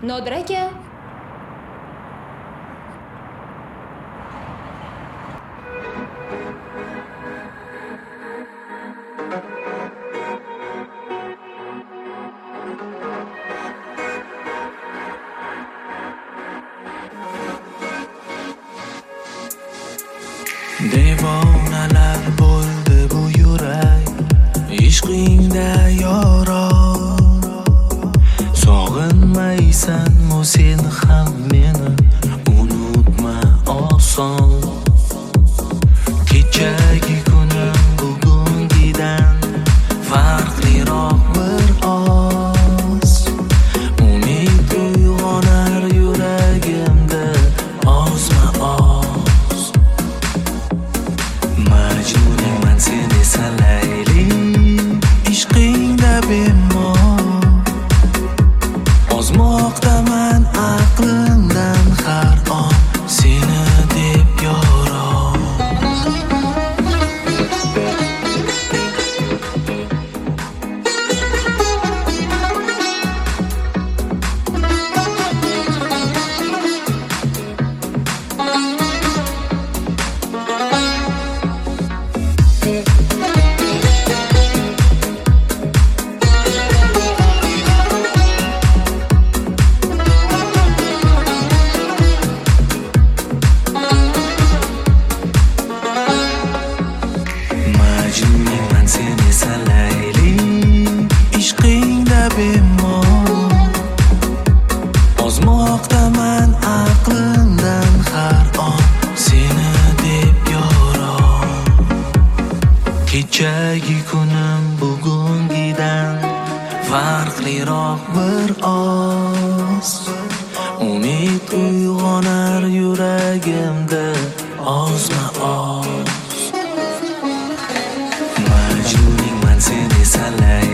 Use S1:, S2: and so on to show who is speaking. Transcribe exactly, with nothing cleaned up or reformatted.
S1: Nodir aka.
S2: Devonalar bo'ldi bu yurak ishqingda yoro. Sog'inmaysanmi sen ham meni, unutma oson. Kechagi kunim bugungidan farqliroq bir oz. Umid uyg'onar yuragimda ozma oz. Majnunman seni salayli, ishqingda bemor. Ozmoqdaman aqlimdan har on seni deb yoro. Majnunman seni salayli, ishqingda bemor. Ozmoqdaman aqlimdan har on seni deb yoro. Kechagi kunim bugungidan farqliroq bir oz. Umid uyg'onar yuragimda ozma oz. Majnunman seni salay